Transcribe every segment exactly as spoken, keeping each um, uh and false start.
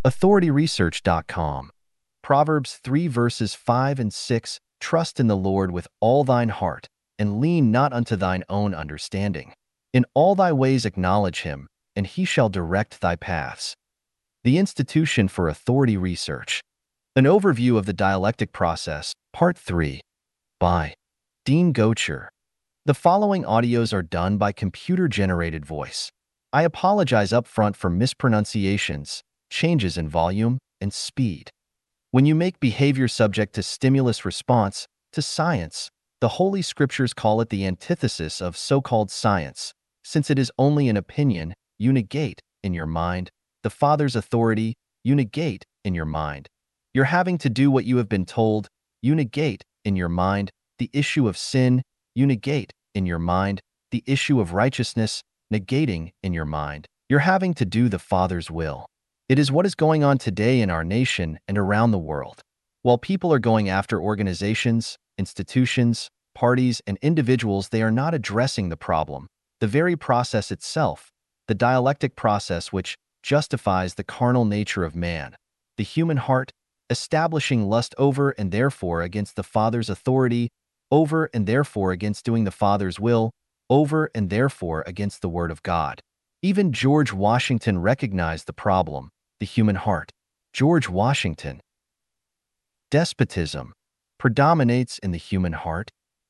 authority research dot com. Proverbs three verses five and six. Trust in the Lord with all thine heart, and lean not unto thine own understanding. In all thy ways acknowledge him, and he shall direct thy paths. The Institution for Authority Research. An overview of the dialectic process, Part three, by Dean Gocher. The following audios are done by computer-generated voice. I apologize up front for mispronunciations, changes in volume, and speed. When you make behavior subject to stimulus response, to science, the Holy Scriptures call it the antithesis of so-called science. Since it is only an opinion, you negate, in your mind, the Father's authority, you negate, in your mind. You're having to do what you have been told, you negate, in your mind, the issue of sin, you negate, in your mind, the issue of righteousness, negating, in your mind. You're having to do the Father's will. It is what is going on today in our nation and around the world. While people are going after organizations, institutions, parties, and individuals, they are not addressing the problem, the very process itself, the dialectic process which justifies the carnal nature of man, the human heart, establishing lust over and therefore against the Father's authority, over and therefore against doing the Father's will, over and therefore against the Word of God. Even George Washington recognized the problem, the human heart. George Washington. Despotism predominates in the human heart.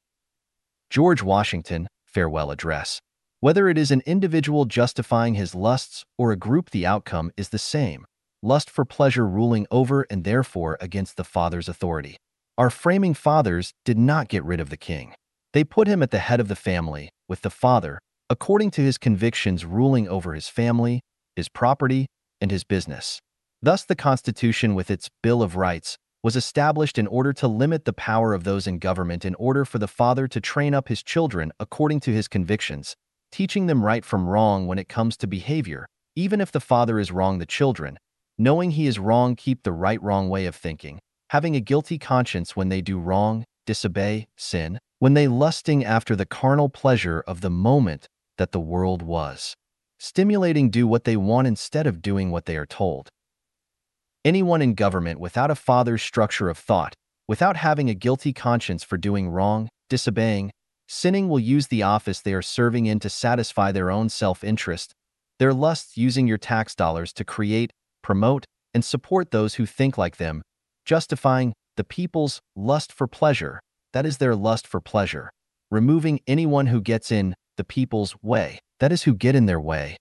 George Washington, Farewell Address. Whether it is an individual justifying his lusts or a group, the outcome is the same. Lust for pleasure ruling over and therefore against the Father's authority. Our framing fathers did not get rid of the king. They put him at the head of the family, with the father, according to his convictions, ruling over his family, his property, and his business. Thus the Constitution, with its Bill of Rights, was established in order to limit the power of those in government, in order for the father to train up his children according to his convictions, teaching them right from wrong when it comes to behavior. Even if the father is wrong, the children, knowing he is wrong, keep the right wrong way of thinking, having a guilty conscience when they do wrong, disobey, sin, when they lusting after the carnal pleasure of the moment that the world was stimulating, do what they want instead of doing what they are told. Anyone in government without a father's structure of thought, without having a guilty conscience for doing wrong, disobeying, sinning, will use the office they are serving in to satisfy their own self-interest, their lusts, using your tax dollars to create, promote, and support those who think like them, justifying the people's lust for pleasure, that is their lust for pleasure, removing anyone who gets in the people's way, that is who get in their way.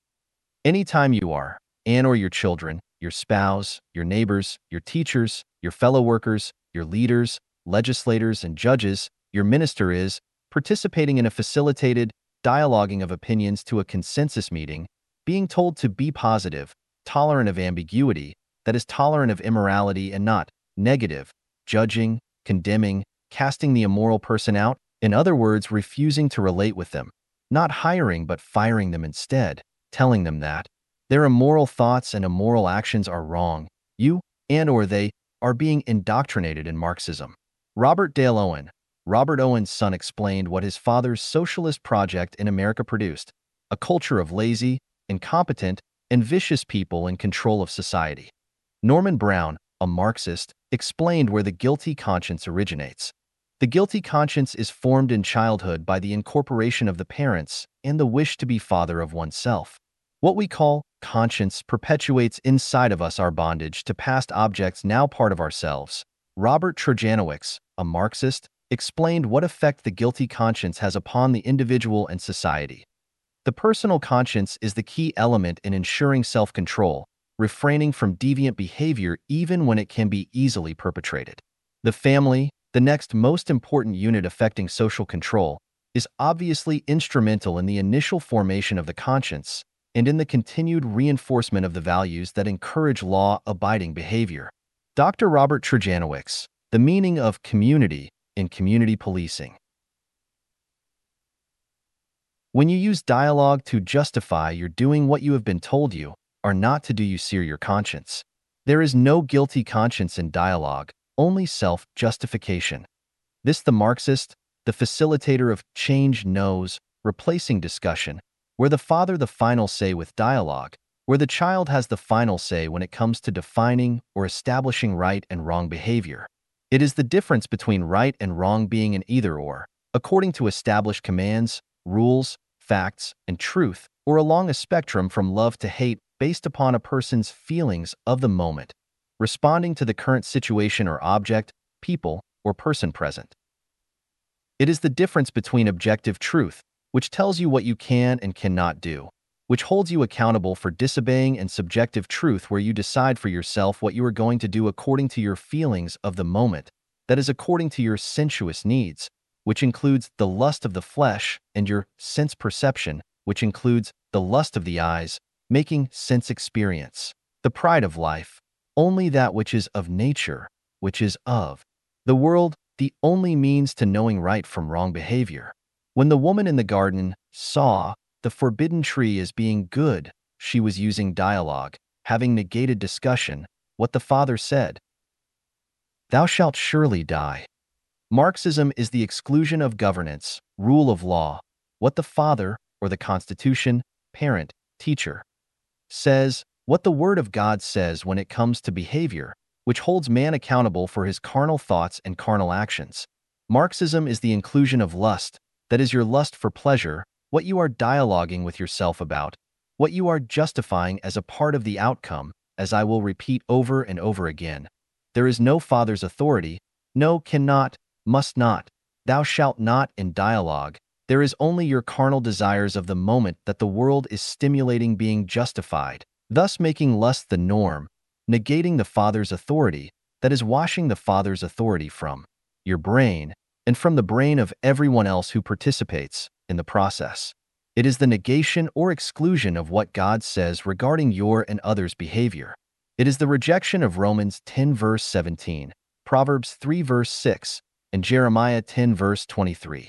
Anytime you are, and or your children, your spouse, your neighbors, your teachers, your fellow workers, your leaders, legislators, and judges, your minister is participating in a facilitated dialoguing of opinions to a consensus meeting, being told to be positive, tolerant of ambiguity, that is tolerant of immorality and not negative, judging, condemning, casting the immoral person out, in other words, refusing to relate with them, not hiring but firing them instead, telling them that their immoral thoughts and immoral actions are wrong. You, and or they, are being indoctrinated in Marxism. Robert Dale Owen. Robert Owen's son explained what his father's socialist project in America produced: a culture of lazy, incompetent, and vicious people in control of society. Norman Brown, a Marxist, explained where the guilty conscience originates. The guilty conscience is formed in childhood by the incorporation of the parents and the wish to be father of oneself. What we call conscience perpetuates inside of us our bondage to past objects now part of ourselves. Robert Trojanowicz, a Marxist, explained what effect the guilty conscience has upon the individual and society. The personal conscience is the key element in ensuring self-control, refraining from deviant behavior even when it can be easily perpetrated. The family, the next most important unit affecting social control, is obviously instrumental in the initial formation of the conscience and in the continued reinforcement of the values that encourage law-abiding behavior. Doctor Robert Trojanowicz, The Meaning of Community in Community Policing. When you use dialogue to justify your doing what you have been told you are not to do, you sear your conscience. There is no guilty conscience in dialogue, only self-justification. This the Marxist, the facilitator of change knows, replacing discussion, where the father the final say with dialogue, where the child has the final say when it comes to defining or establishing right and wrong behavior. It is the difference between right and wrong being an either-or, according to established commands, rules, facts, and truth, or along a spectrum from love to hate based upon a person's feelings of the moment, responding to the current situation or object, people, or person present. It is the difference between objective truth, which tells you what you can and cannot do, which holds you accountable for disobeying, and subjective truth, where you decide for yourself what you are going to do according to your feelings of the moment, that is according to your sensuous needs, which includes the lust of the flesh, and your sense perception, which includes the lust of the eyes, making sense experience, the pride of life, only that which is of nature, which is of the world, the only means to knowing right from wrong behavior. When the woman in the garden saw the forbidden tree as being good, she was using dialogue, having negated discussion, what the Father said. Thou shalt surely die. Marxism is the exclusion of governance, rule of law, what the Father, or the Constitution, parent, teacher, says, what the Word of God says when it comes to behavior, which holds man accountable for his carnal thoughts and carnal actions. Marxism is the inclusion of lust, that is your lust for pleasure, what you are dialoguing with yourself about, what you are justifying as a part of the outcome, as I will repeat over and over again. There is no Father's authority, no cannot, must not, thou shalt not in dialogue. There is only your carnal desires of the moment that the world is stimulating being justified, thus making lust the norm, negating the Father's authority, that is washing the Father's authority from your brain and from the brain of everyone else who participates in the process. It is the negation or exclusion of what God says regarding your and others' behavior. It is the rejection of Romans ten verse seventeen, Proverbs three verse six, and Jeremiah ten verse twenty-three.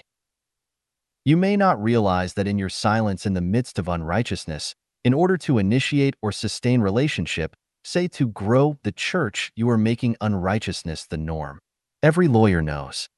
You may not realize that in your silence in the midst of unrighteousness, in order to initiate or sustain relationship, say to grow the church, you are making unrighteousness the norm. Every lawyer knows.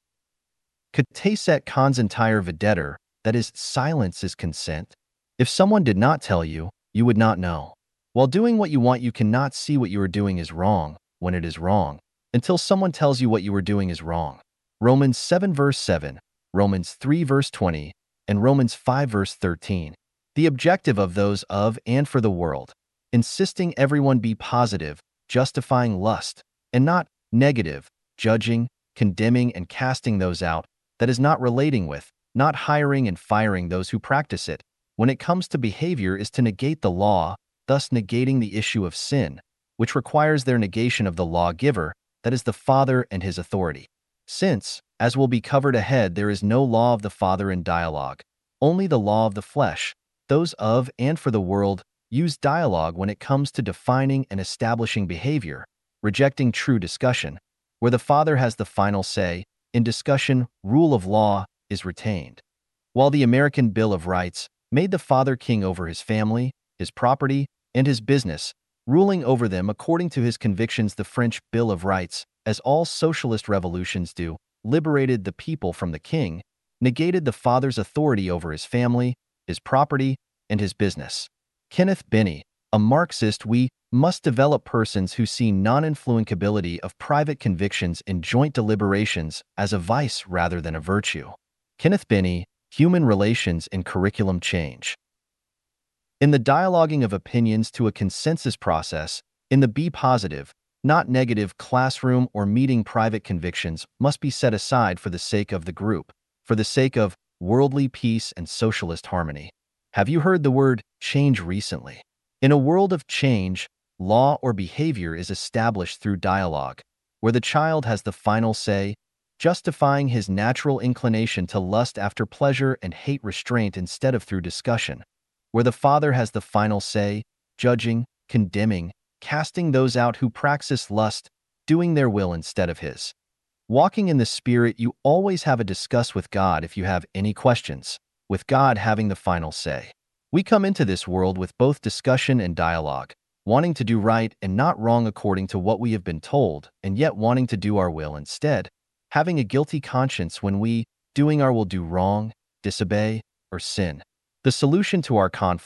Cateset consentire videtur, that is, silence is consent. If someone did not tell you, you would not know. While doing what you want, you cannot see what you are doing is wrong, when it is wrong, until someone tells you what you are doing is wrong. Romans seven verse seven, Romans three verse twenty, and Romans five verse thirteen. The objective of those of and for the world, insisting everyone be positive, justifying lust, and not negative, judging, condemning, and casting those out, that is not relating with, not hiring and firing those who practice it, when it comes to behavior, is to negate the law, thus negating the issue of sin, which requires their negation of the lawgiver, that is the Father and his authority. Since, as will be covered ahead, there is no law of the Father in dialogue, only the law of the flesh, those of and for the world use dialogue when it comes to defining and establishing behavior, rejecting true discussion, where the Father has the final say. In discussion, rule of law is retained. While the American Bill of Rights made the Father king over his family, his property, and his business, ruling over them according to his convictions, the French Bill of Rights, as all socialist revolutions do, liberated the people from the king, negated the Father's authority over his family, his property, and his business. Kenneth Binney, a Marxist. We must develop persons who see non-influencability of private convictions in joint deliberations as a vice rather than a virtue. Kenneth Binney, Human Relations in Curriculum Change. In the dialoguing of opinions to a consensus process, in the be positive, not negative classroom or meeting, private convictions must be set aside for the sake of the group, for the sake of worldly peace and socialist harmony. Have you heard the word change recently? In a world of change, law or behavior is established through dialogue, where the child has the final say, justifying his natural inclination to lust after pleasure and hate restraint instead of through discussion, where the Father has the final say, judging, condemning, casting those out who practice lust, doing their will instead of his. Walking in the Spirit, you always have a discuss with God if you have any questions, with God having the final say. We come into this world with both discussion and dialogue, wanting to do right and not wrong according to what we have been told, and yet wanting to do our will instead, having a guilty conscience when we, doing our will, do wrong, disobey, or sin. The solution to our conflict,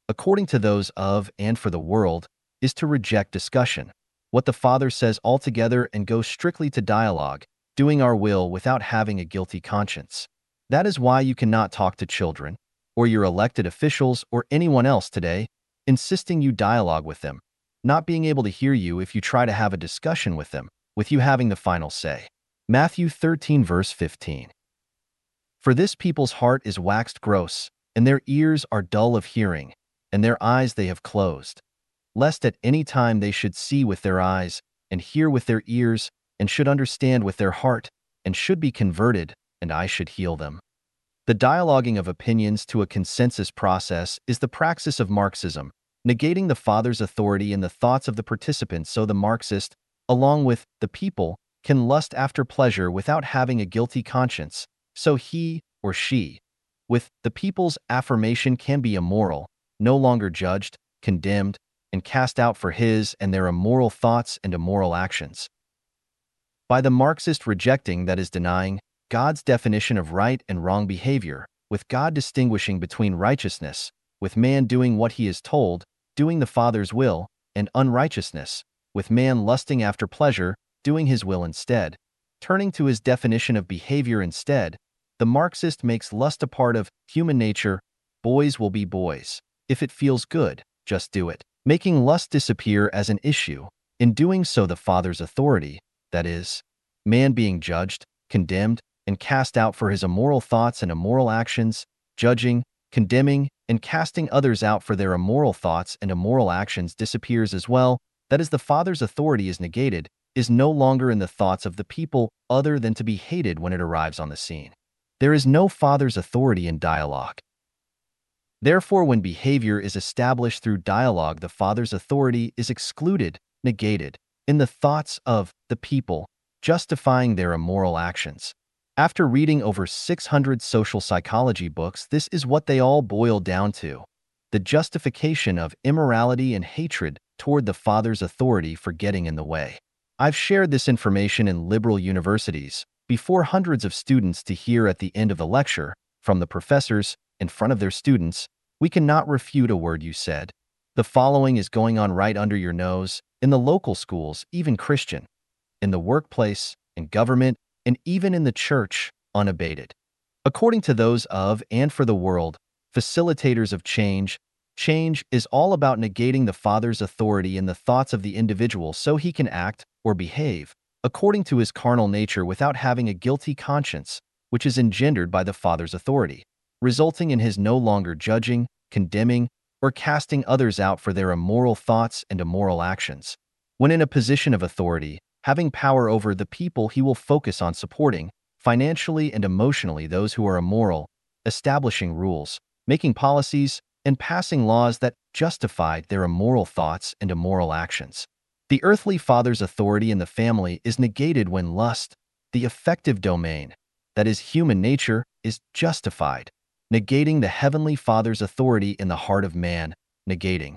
according to those of and for the world, is to reject discussion, what the Father says altogether, and go strictly to dialogue, doing our will without having a guilty conscience. That is why you cannot talk to children, or your elected officials, or anyone else today, insisting you dialogue with them, not being able to hear you if you try to have a discussion with them, with you having the final say. Matthew thirteen verse fifteen. For this people's heart is waxed gross, and their ears are dull of hearing, and their eyes they have closed, lest at any time they should see with their eyes, and hear with their ears, and should understand with their heart, and should be converted, and I should heal them. The dialoguing of opinions to a consensus process is the praxis of Marxism, negating the Father's authority in the thoughts of the participants, so the Marxist, along with the people, can lust after pleasure without having a guilty conscience, so he or she, with the people's affirmation, can be immoral, no longer judged, condemned, and cast out for his and their immoral thoughts and immoral actions. By the Marxist rejecting, that is denying, God's definition of right and wrong behavior, with God distinguishing between righteousness, with man doing what he is told, doing the Father's will, and unrighteousness, with man lusting after pleasure, doing his will instead. Turning to his definition of behavior instead, the Marxist makes lust a part of human nature. Boys will be boys. If it feels good, just do it. Making lust disappear as an issue. In doing so, the Father's authority, that is, man being judged, condemned, and cast out for his immoral thoughts and immoral actions, judging, condemning, and casting others out for their immoral thoughts and immoral actions disappears as well. That is, the Father's authority is negated, is no longer in the thoughts of the people other than to be hated when it arrives on the scene. There is no Father's authority in dialogue. Therefore, when behavior is established through dialogue, the Father's authority is excluded, negated, in the thoughts of the people, justifying their immoral actions. After reading over six hundred social psychology books, this is what they all boil down to: the justification of immorality and hatred toward the Father's authority for getting in the way. I've shared this information in liberal universities before hundreds of students to hear at the end of the lecture from the professors in front of their students. We cannot refute a word you said. The following is going on right under your nose, in the local schools, even Christian, in the workplace, in government, and even in the church, unabated. According to those of and for the world, facilitators of change, change is all about negating the Father's authority in the thoughts of the individual so he can act or behave according to his carnal nature without having a guilty conscience, which is engendered by the Father's authority, resulting in his no longer judging, condemning, or casting others out for their immoral thoughts and immoral actions. When in a position of authority, having power over the people, he will focus on supporting, financially and emotionally, those who are immoral, establishing rules, making policies, and passing laws that justify their immoral thoughts and immoral actions. The earthly father's authority in the family is negated when lust, the effective domain, that is human nature, is justified, negating the heavenly Father's authority in the heart of man, negating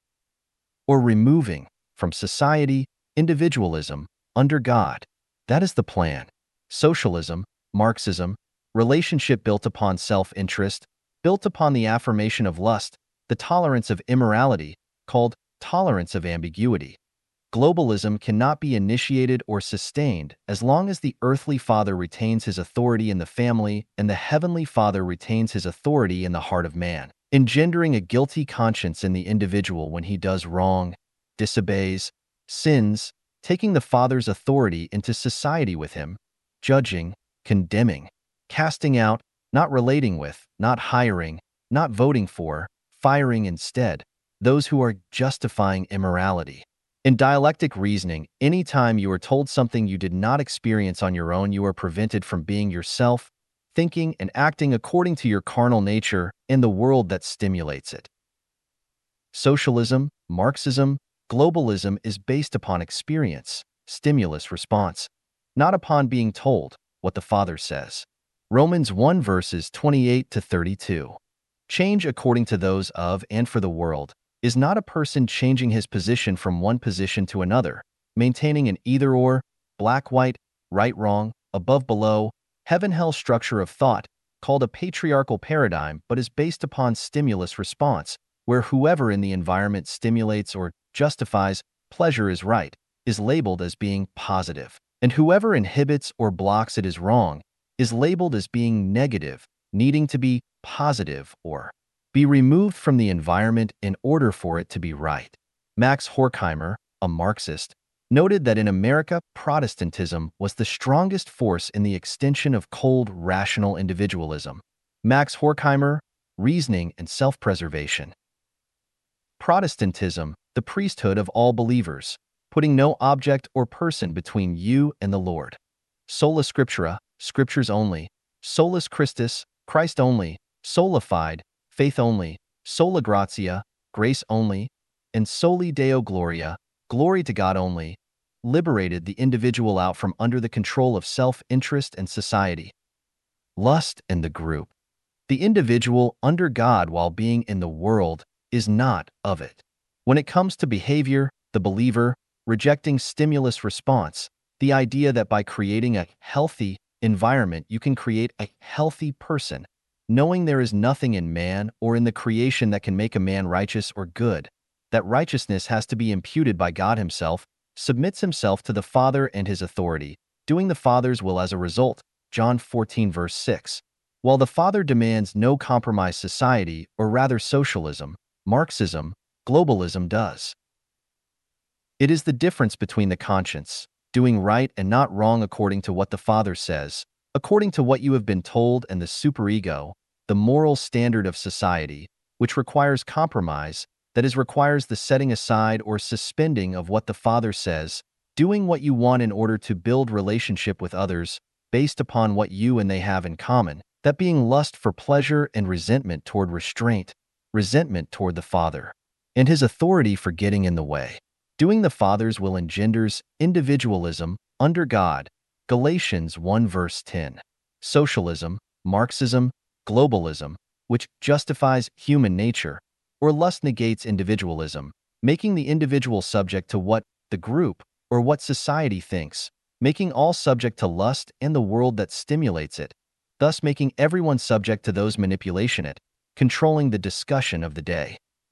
or removing from society individualism under God. That is the plan. Socialism, Marxism, relationship built upon self-interest, built upon the affirmation of lust, the tolerance of immorality, called tolerance of ambiguity. Globalism cannot be initiated or sustained as long as the earthly father retains his authority in the family and the heavenly Father retains his authority in the heart of man, engendering a guilty conscience in the individual when he does wrong, disobeys, sins, taking the Father's authority into society with him, judging, condemning, casting out, not relating with, not hiring, not voting for, firing instead, those who are justifying immorality. In dialectic reasoning, any time you are told something you did not experience on your own, you are prevented from being yourself, thinking and acting according to your carnal nature and the world that stimulates it. Socialism, Marxism, globalism is based upon experience, stimulus response, not upon being told what the Father says. Romans one verses twenty-eight to thirty-two. Change according to those of and for the world is not a person changing his position from one position to another, maintaining an either-or, black-white, right-wrong, above-below, heaven-hell structure of thought called a patriarchal paradigm, but is based upon stimulus response, where whoever in the environment stimulates or justifies pleasure is right, is labeled as being positive, and whoever inhibits or blocks it is wrong, is labeled as being negative, needing to be positive or be removed from the environment in order for it to be right. Max Horkheimer, a Marxist, noted that in America, Protestantism was the strongest force in the extension of cold, rational individualism. Max Horkheimer, Reasoning and Self-Preservation. Protestantism, the priesthood of all believers, putting no object or person between you and the Lord. Sola Scriptura, Scriptures only. Solus Christus, Christ only. Sola Fide, faith only. Sola Gratia, grace only. And Soli Deo Gloria, glory to God only, liberated the individual out from under the control of self-interest and society. Lust and the group. The individual under God while being in the world is not of it. When it comes to behavior, the believer, rejecting stimulus response, the idea that by creating a healthy environment you can create a healthy person, knowing there is nothing in man or in the creation that can make a man righteous or good, that righteousness has to be imputed by God himself, submits himself to the Father and his authority, doing the Father's will as a result, John fourteen verse six. While the Father demands no compromise society, or rather socialism, Marxism, globalism does. It is the difference between the conscience, doing right and not wrong according to what the Father says, according to what you have been told, and the superego, the moral standard of society, which requires compromise, that is, requires the setting aside or suspending of what the Father says, doing what you want in order to build relationship with others based upon what you and they have in common, that being lust for pleasure and resentment toward restraint, resentment toward the Father, and his authority for getting in the way. Doing the Father's will engenders individualism under God, Galatians one verse ten. Socialism, Marxism, globalism, which justifies human nature, or lust negates individualism, making the individual subject to what the group or what society thinks, making all subject to lust and the world that stimulates it, thus making everyone subject to those manipulation it, controlling the discussion of the day.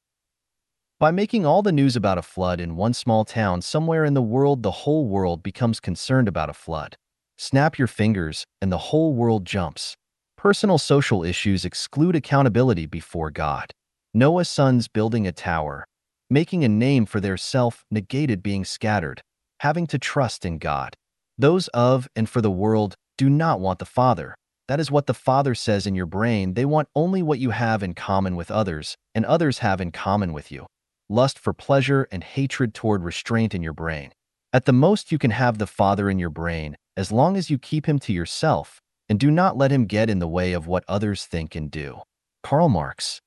By making all the news about a flood in one small town somewhere in the world, the whole world becomes concerned about a flood. Snap your fingers and the whole world jumps. Personal social issues exclude accountability before God. Noah's sons building a tower, making a name for their self, negated being scattered, having to trust in God. Those of and for the world do not want the Father. That is what the Father says in your brain. They want only what you have in common with others, and others have in common with you. Lust for pleasure and hatred toward restraint in your brain. At the most, you can have the Father in your brain as long as you keep him to yourself and do not let him get in the way of what others think and do. Karl Marx.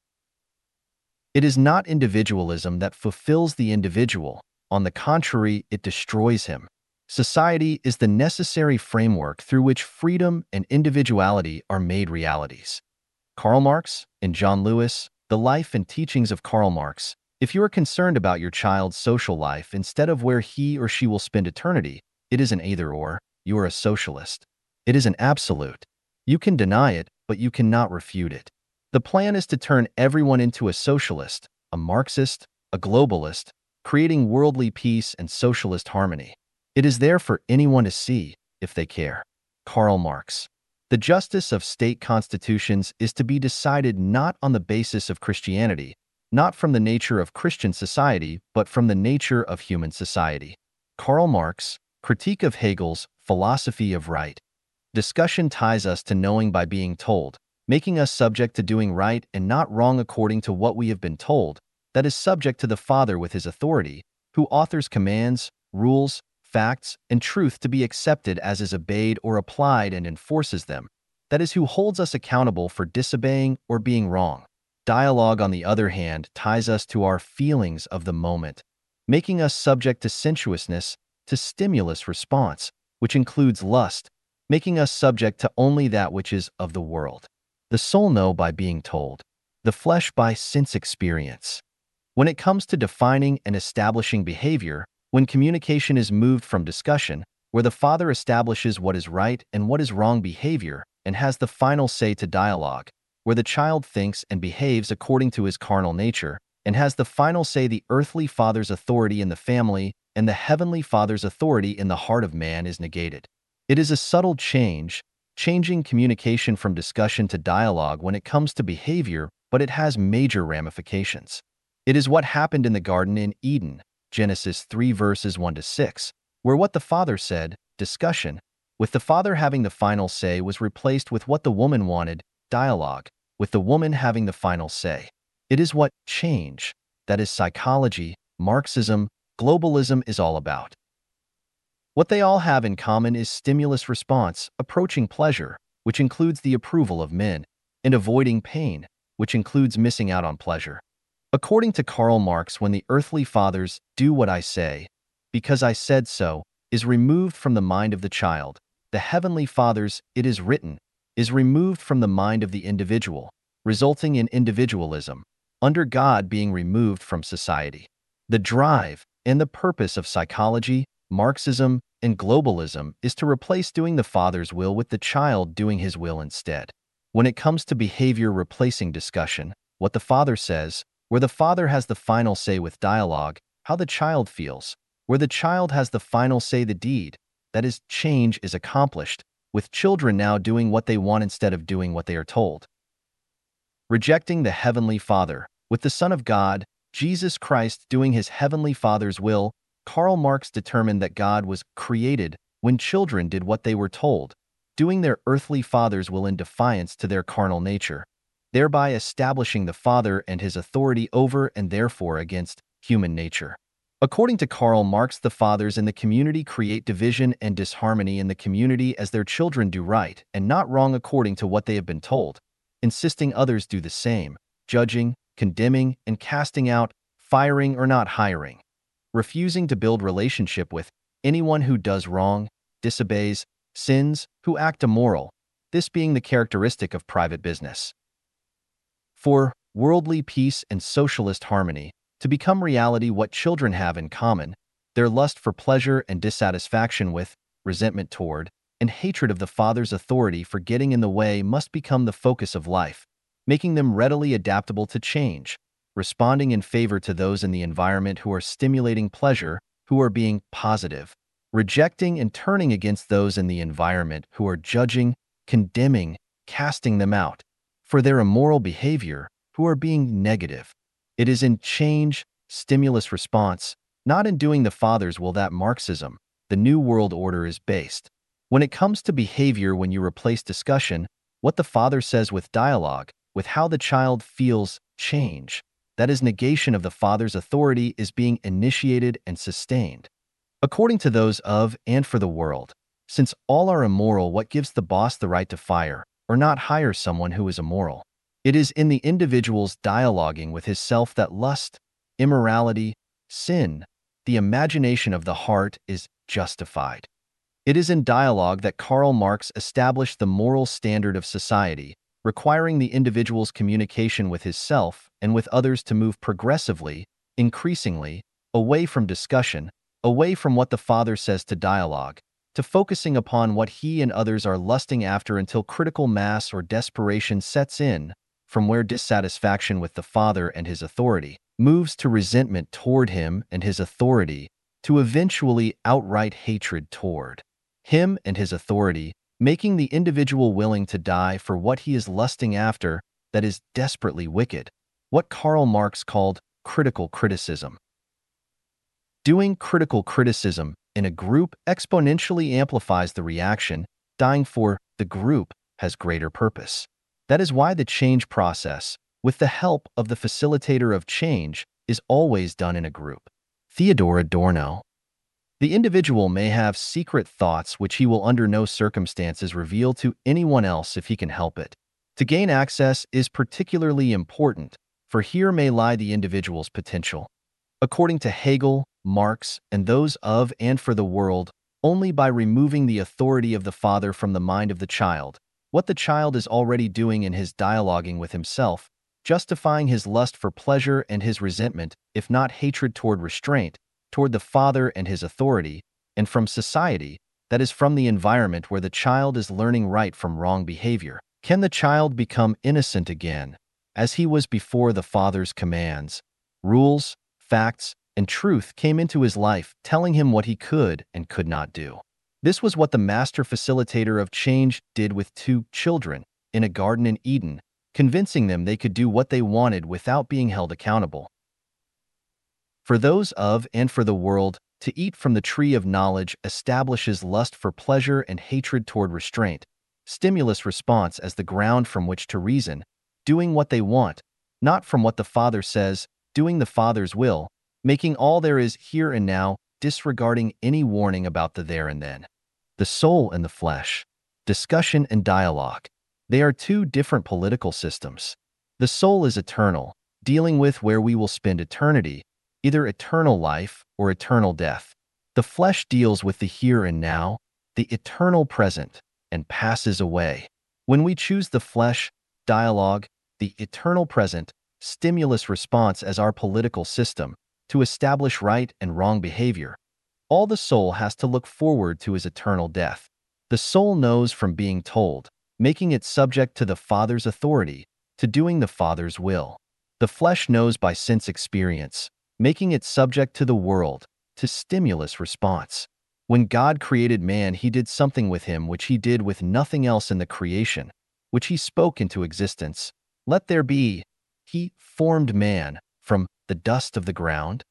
It is not individualism that fulfills the individual. On the contrary, it destroys him. Society is the necessary framework through which freedom and individuality are made realities. Karl Marx and John Lewis, The Life and Teachings of Karl Marx. If you are concerned about your child's social life instead of where he or she will spend eternity, it is an either-or. You are a socialist. It is an absolute. You can deny it, but you cannot refute it. The plan is to turn everyone into a socialist, a Marxist, a globalist, creating worldly peace and socialist harmony. It is there for anyone to see, if they care. Karl Marx. The justice of state constitutions is to be decided not on the basis of Christianity, not from the nature of Christian society, but from the nature of human society. Karl Marx, Critique of Hegel's Philosophy of Right. Discussion ties us to knowing by being told, making us subject to doing right and not wrong according to what we have been told, that is subject to the Father with his authority, who authors commands, rules, facts, and truth to be accepted as is obeyed or applied and enforces them, that is who holds us accountable for disobeying or being wrong. Dialogue, on the other hand, ties us to our feelings of the moment, making us subject to sensuousness, to stimulus response, which includes lust, making us subject to only that which is of the world. The soul know by being told, the flesh by sense experience. When it comes to defining and establishing behavior, when communication is moved from discussion, where the Father establishes what is right and what is wrong behavior and has the final say, to dialogue, where the child thinks and behaves according to his carnal nature and has the final say. The earthly father's authority in the family and the heavenly father's authority in the heart of man is negated. It is a subtle change, changing communication from discussion to dialogue when it comes to behavior, but it has major ramifications. It is what happened in the garden in Eden, Genesis three verses one to six, where what the Father said, discussion, with the Father having the final say, was replaced with what the woman wanted, dialogue, with the woman having the final say. It is what change, that is psychology, Marxism, globalism is all about. What they all have in common is stimulus response, approaching pleasure, which includes the approval of men, and avoiding pain, which includes missing out on pleasure. According to Karl Marx, when the earthly fathers do what I say, because I said so, is removed from the mind of the child, the heavenly fathers, it is written, is removed from the mind of the individual, resulting in individualism, under God being removed from society. The drive and the purpose of psychology, Marxism, and globalism is to replace doing the father's will with the child doing his will instead. When it comes to behavior replacing discussion, what the father says, where the father has the final say with dialogue, how the child feels, where the child has the final say, the deed, that is, change is accomplished, with children now doing what they want instead of doing what they are told. Rejecting the Heavenly Father, with the Son of God, Jesus Christ, doing his Heavenly Father's will, Karl Marx determined that God was created when children did what they were told, doing their earthly father's will in defiance to their carnal nature, thereby establishing the Father and his authority over and therefore against human nature. According to Karl Marx, the fathers in the community create division and disharmony in the community as their children do right and not wrong according to what they have been told, insisting others do the same, judging, condemning, and casting out, firing or not hiring, refusing to build relationship with anyone who does wrong, disobeys, sins, who act immoral, this being the characteristic of private business. For worldly peace and socialist harmony to become reality, what children have in common, their lust for pleasure and dissatisfaction with, resentment toward, and hatred of the father's authority for getting in the way must become the focus of life, making them readily adaptable to change, responding in favor to those in the environment who are stimulating pleasure, who are being positive, rejecting and turning against those in the environment who are judging, condemning, casting them out for their immoral behavior, who are being negative. It is in change, stimulus response, not in doing the Father's will, that Marxism, the New World Order, is based. When it comes to behavior, when you replace discussion, what the Father says with dialogue, with how the child feels, change, that is, negation of the Father's authority is being initiated and sustained. According to those of and for the world, since all are immoral, what gives the boss the right to fire or not hire someone who is immoral? It is in the individual's dialoguing with his self that lust, immorality, sin, the imagination of the heart is justified. It is in dialogue that Karl Marx established the moral standard of society, requiring the individual's communication with his self and with others to move progressively, increasingly, away from discussion, away from what the Father says to dialogue, to focusing upon what he and others are lusting after until critical mass or desperation sets in, from where dissatisfaction with the Father and his authority moves to resentment toward him and his authority, to eventually outright hatred toward him and his authority, making the individual willing to die for what he is lusting after, that is desperately wicked, what Karl Marx called critical criticism. Doing critical criticism in a group exponentially amplifies the reaction. Dying for the group has greater purpose. That is why the change process, with the help of the facilitator of change, is always done in a group. Theodor Adorno. The individual may have secret thoughts which he will under no circumstances reveal to anyone else if he can help it. To gain access is particularly important, for here may lie the individual's potential. According to Hegel, Marx, and those of and for the world, only by removing the authority of the Father from the mind of the child, what the child is already doing in his dialoguing with himself, justifying his lust for pleasure and his resentment, if not hatred toward restraint, toward the Father and his authority, and from society, that is, from the environment where the child is learning right from wrong behavior, can the child become innocent again, as he was before the Father's commands, Rules, facts, and truth came into his life, telling him what he could and could not do. This was what the master facilitator of change did with two children in a garden in Eden, convincing them they could do what they wanted without being held accountable. For those of and for the world, to eat from the tree of knowledge establishes lust for pleasure and hatred toward restraint, stimulus response as the ground from which to reason, doing what they want, not from what the Father says, doing the Father's will, making all there is here and now, disregarding any warning about the there and then. The soul and the flesh, discussion and dialogue. They are two different political systems. The soul is eternal, dealing with where we will spend eternity, either eternal life or eternal death. The flesh deals with the here and now, the eternal present, and passes away. When we choose the flesh, dialogue, the eternal present, stimulus response as our political system to establish right and wrong behavior, all the soul has to look forward to is eternal death. The soul knows from being told, making it subject to the Father's authority, to doing the Father's will. The flesh knows by sense experience, making it subject to the world, to stimulus response. When God created man, he did something with him which he did with nothing else in the creation, which he spoke into existence. Let there be. He formed man from the dust of the ground.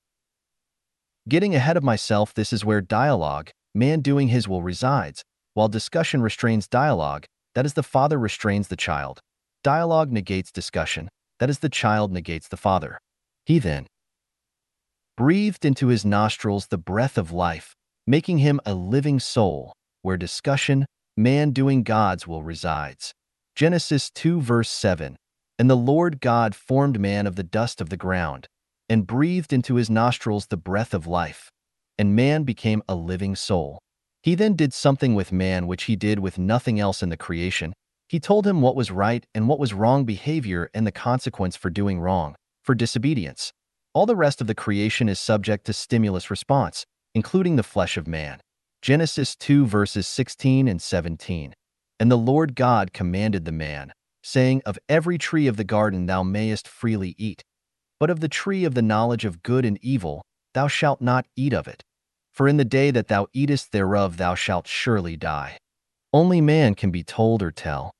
Getting ahead of myself, this is where dialogue, man doing his will, resides, while discussion restrains dialogue, that is the father restrains the child. Dialogue negates discussion, that is the child negates the father. He then breathed into his nostrils the breath of life, making him a living soul, where discussion, man doing God's will, resides. Genesis two verse seven. And the Lord God formed man of the dust of the ground, and breathed into his nostrils the breath of life, and man became a living soul. He then did something with man which he did with nothing else in the creation. He told him what was right and what was wrong behavior and the consequence for doing wrong, for disobedience. All the rest of the creation is subject to stimulus response, including the flesh of man. Genesis two verses sixteen and seventeen. And the Lord God commanded the man, saying, Of every tree of the garden thou mayest freely eat, but of the tree of the knowledge of good and evil thou shalt not eat of it. For in the day that thou eatest thereof thou shalt surely die. Only man can be told or tell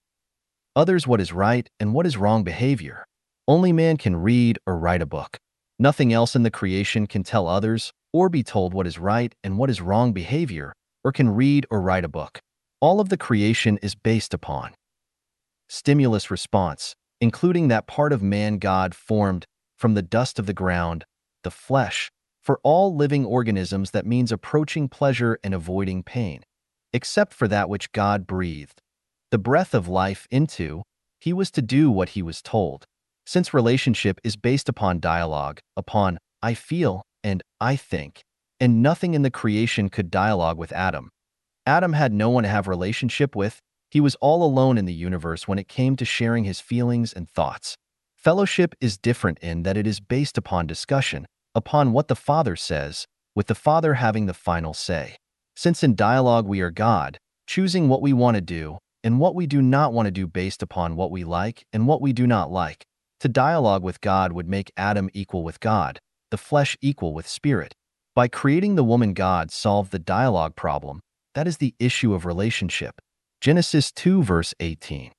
others what is right and what is wrong behavior. Only man can read or write a book. Nothing else in the creation can tell others or be told what is right and what is wrong behavior, or can read or write a book. All of the creation is based upon stimulus response, including that part of man God formed from the dust of the ground, the flesh. For all living organisms, that means approaching pleasure and avoiding pain, except for that which God breathed the breath of life into. He was to do what he was told. Since relationship is based upon dialogue, upon I feel and I think, and nothing in the creation could dialogue with Adam. Adam had no one to have relationship with. He was all alone in the universe when it came to sharing his feelings and thoughts. Fellowship is different in that it is based upon discussion, upon what the Father says, with the Father having the final say. Since in dialogue we are God, choosing what we want to do and what we do not want to do based upon what we like and what we do not like. To dialogue with God would make Adam equal with God, the flesh equal with spirit. By creating the woman, God solved the dialogue problem, that is the issue of relationship. Genesis two verse eighteen.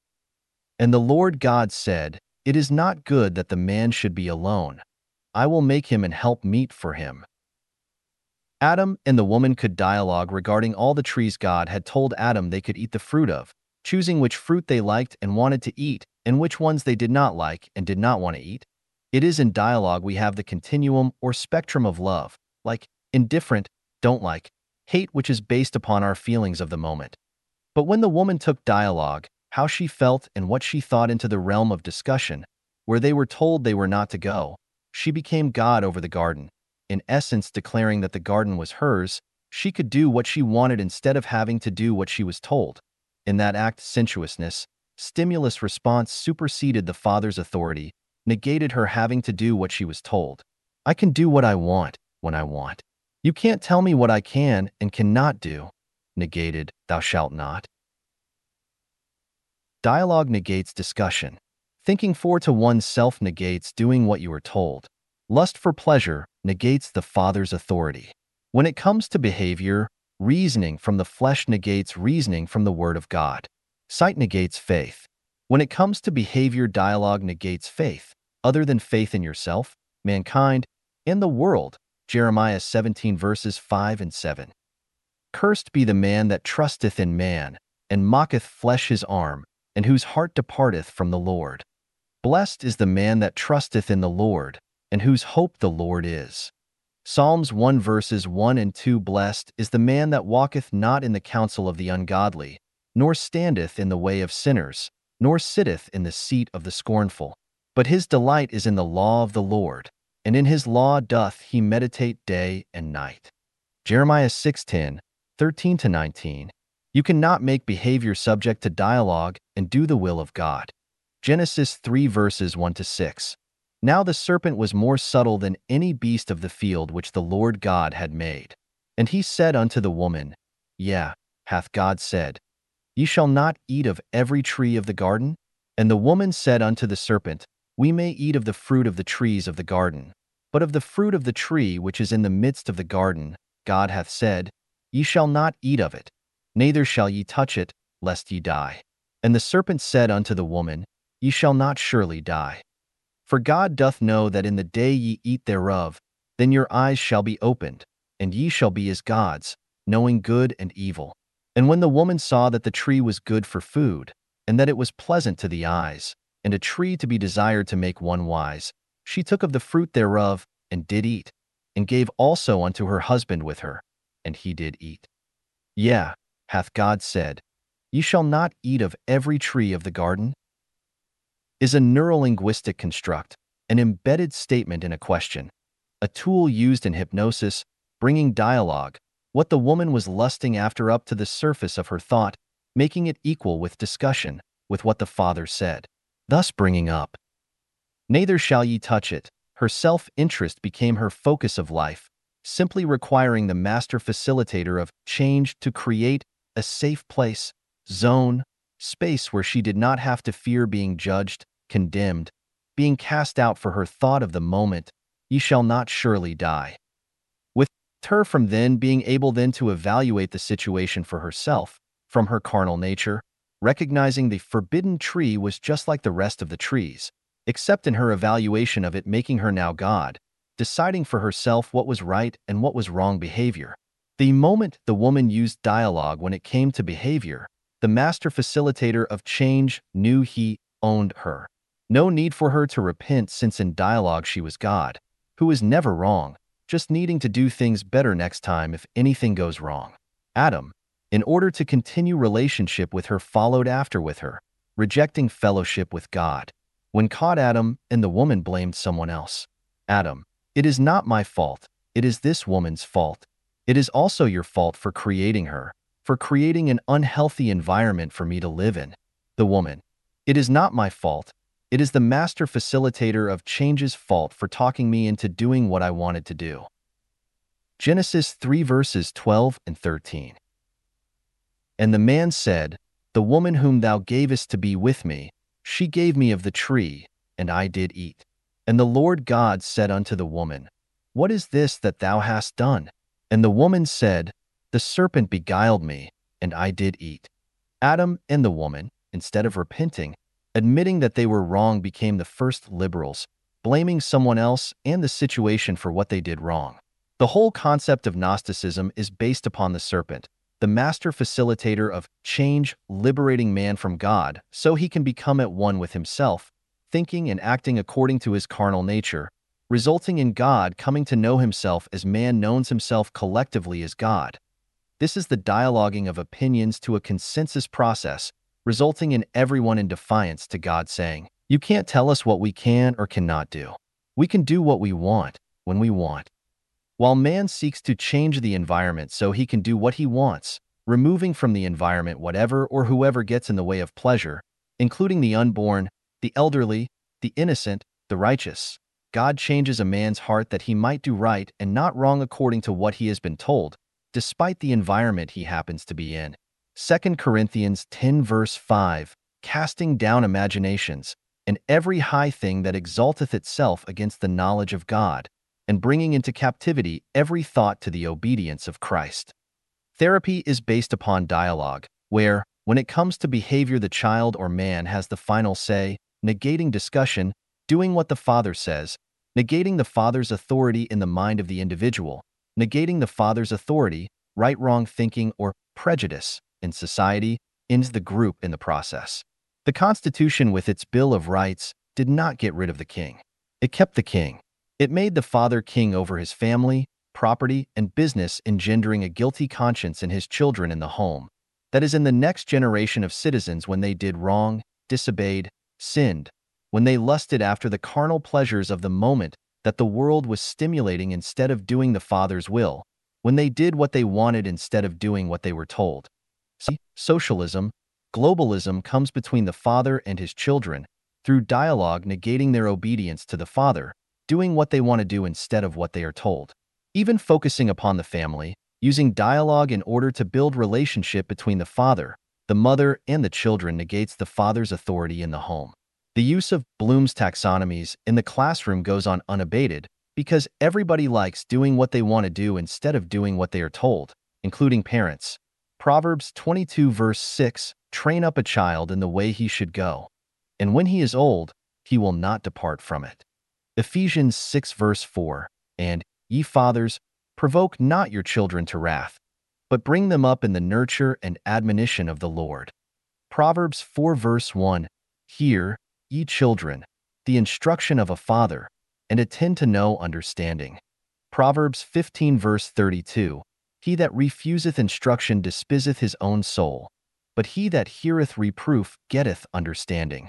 And the Lord God said, It is not good that the man should be alone. I will make him an help meet for him. Adam and the woman could dialogue regarding all the trees God had told Adam they could eat the fruit of, choosing which fruit they liked and wanted to eat, and which ones they did not like and did not want to eat. It is in dialogue we have the continuum or spectrum of love, like, indifferent, don't like, hate, which is based upon our feelings of the moment. But when the woman took dialogue, how she felt and what she thought, into the realm of discussion, where they were told they were not to go, she became God over the garden, in essence declaring that the garden was hers. She could do what she wanted instead of having to do what she was told. In that act, sensuousness, stimulus response superseded the Father's authority, negated her having to do what she was told. I can do what I want, when I want. You can't tell me what I can and cannot do. Negated, thou shalt not. Dialogue negates discussion. Thinking for to oneself negates doing what you are told. Lust for pleasure negates the Father's authority. When it comes to behavior, reasoning from the flesh negates reasoning from the Word of God. Sight negates faith. When it comes to behavior, dialogue negates faith, other than faith in yourself, mankind, and the world. Jeremiah seventeen verses five and seven. Cursed be the man that trusteth in man, and mocketh flesh his arm, and whose heart departeth from the Lord. Blessed is the man that trusteth in the Lord, and whose hope the Lord is. Psalms one verses one and two. Blessed is the man that walketh not in the counsel of the ungodly, nor standeth in the way of sinners, nor sitteth in the seat of the scornful. But his delight is in the law of the Lord, and in his law doth he meditate day and night. Jeremiah six ten, thirteen to nineteen. You cannot make behavior subject to dialogue and do the will of God. Genesis three verses one to six. Now the serpent was more subtle than any beast of the field which the Lord God had made. And he said unto the woman, Yea, hath God said, Ye shall not eat of every tree of the garden? And the woman said unto the serpent, We may eat of the fruit of the trees of the garden. But of the fruit of the tree which is in the midst of the garden, God hath said, Ye shall not eat of it, neither shall ye touch it, lest ye die. And the serpent said unto the woman, Ye shall not surely die. For God doth know that in the day ye eat thereof, then your eyes shall be opened, and ye shall be as gods, knowing good and evil. And when the woman saw that the tree was good for food, and that it was pleasant to the eyes, and a tree to be desired to make one wise, she took of the fruit thereof, and did eat, and gave also unto her husband with her, and he did eat. Yea, hath God said, Ye shall not eat of every tree of the garden? Is a neurolinguistic construct, an embedded statement in a question, a tool used in hypnosis, bringing dialogue, what the woman was lusting after up to the surface of her thought, making it equal with discussion, with what the Father said, thus bringing up. Neither shall ye touch it. Her self-interest became her focus of life, simply requiring the master facilitator of change to create a safe place, zone, space where she did not have to fear being judged, condemned, being cast out for her thought of the moment, Ye shall not surely die. With her from then being able then to evaluate the situation for herself, from her carnal nature, recognizing the forbidden tree was just like the rest of the trees, except in her evaluation of it making her now God, deciding for herself what was right and what was wrong behavior. The moment the woman used dialogue when it came to behavior, the master facilitator of change knew he owned her. No need for her to repent, since in dialogue she was God, who is never wrong, just needing to do things better next time if anything goes wrong. Adam, in order to continue relationship with her, followed after with her, rejecting fellowship with God. When caught, Adam and the woman blamed someone else. Adam, it is not my fault, it is this woman's fault. It is also your fault for creating her, for creating an unhealthy environment for me to live in. The woman, it is not my fault, it is the master facilitator of change's fault for talking me into doing what I wanted to do. Genesis three verses twelve and thirteen. And the man said, The woman whom thou gavest to be with me, she gave me of the tree, and I did eat. And the Lord God said unto the woman, What is this that thou hast done? And the woman said, The serpent beguiled me, and I did eat. Adam and the woman, instead of repenting, admitting that they were wrong, became the first liberals, blaming someone else and the situation for what they did wrong. The whole concept of Gnosticism is based upon the serpent, the master facilitator of change, liberating man from God so he can become at one with himself, thinking and acting according to his carnal nature, resulting in God coming to know himself as man knows himself collectively as God. This is the dialoguing of opinions to a consensus process, resulting in everyone in defiance to God, saying, You can't tell us what we can or cannot do. We can do what we want, when we want. While man seeks to change the environment so he can do what he wants, removing from the environment whatever or whoever gets in the way of pleasure, including the unborn, the elderly, the innocent, the righteous. God changes a man's heart that he might do right and not wrong according to what he has been told, despite the environment he happens to be in. Second Corinthians ten verse five, casting down imaginations, and every high thing that exalteth itself against the knowledge of God, and bringing into captivity every thought to the obedience of Christ. Therapy is based upon dialogue, where, when it comes to behavior, the child or man has the final say, negating discussion, doing what the father says, negating the father's authority in the mind of the individual, negating the father's authority, right-wrong thinking, or prejudice in society, ends the group in the process. The Constitution, with its Bill of Rights, did not get rid of the king. It kept the king. It made the father king over his family, property, and business, engendering a guilty conscience in his children in the home, that is, in the next generation of citizens, when they did wrong, disobeyed, sinned, when they lusted after the carnal pleasures of the moment that the world was stimulating instead of doing the Father's will, when they did what they wanted instead of doing what they were told. See, socialism, globalism comes between the father and his children, through dialogue negating their obedience to the father, doing what they want to do instead of what they are told. Even focusing upon the family, using dialogue in order to build relationship between the father, the mother, and the children negates the father's authority in the home. The use of Bloom's taxonomies in the classroom goes on unabated because everybody likes doing what they want to do instead of doing what they are told, including parents. Proverbs twenty-two verse six, train up a child in the way he should go, and when he is old, he will not depart from it. Ephesians six verse four, and, ye fathers, provoke not your children to wrath, but bring them up in the nurture and admonition of the Lord. Proverbs four verse one, hear, ye children, the instruction of a father, and attend to no understanding. Proverbs fifteen verse thirty-two, he that refuseth instruction despiseth his own soul, but he that heareth reproof getteth understanding.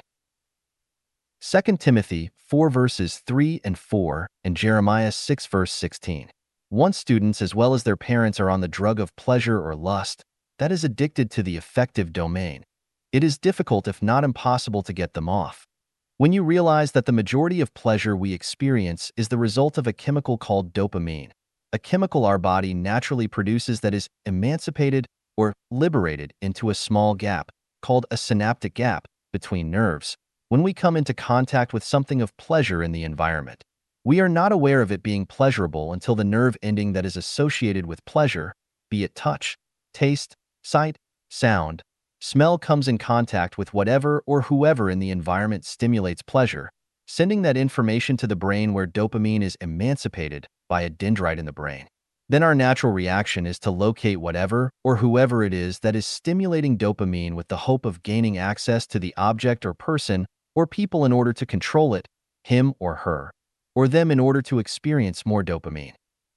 Second Timothy four verses three and four, and Jeremiah six verse sixteen. Once students as well as their parents are on the drug of pleasure or lust, that is addicted to the affective domain, it is difficult if not impossible to get them off. When you realize that the majority of pleasure we experience is the result of a chemical called dopamine, a chemical our body naturally produces that is emancipated or liberated into a small gap, called a synaptic gap, between nerves, when we come into contact with something of pleasure in the environment. We are not aware of it being pleasurable until the nerve ending that is associated with pleasure, be it touch, taste, sight, sound, smell, comes in contact with whatever or whoever in the environment stimulates pleasure, sending that information to the brain where dopamine is emancipated by a dendrite in the brain. Then our natural reaction is to locate whatever or whoever it is that is stimulating dopamine with the hope of gaining access to the object or person or people in order to control it, him or her, or them, in order to experience more dopamine.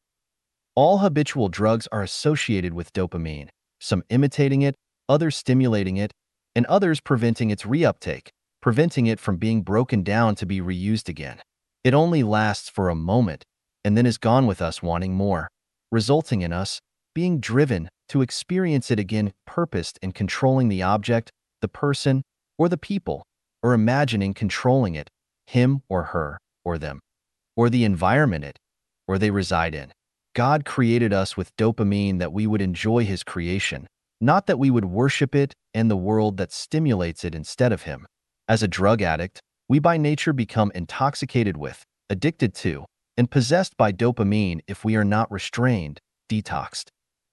All habitual drugs are associated with dopamine, some imitating it, others stimulating it, and others preventing its reuptake, preventing it from being broken down to be reused again. It only lasts for a moment and then is gone with us wanting more, resulting in us being driven to experience it again, purposed in controlling the object, the person, or the people, or imagining controlling it, him or her, or them, or the environment it, or they reside in. God created us with dopamine that we would enjoy his creation, not that we would worship it and the world that stimulates it instead of him. As a drug addict, we by nature become intoxicated with, addicted to, and possessed by dopamine if we are not restrained, detoxed.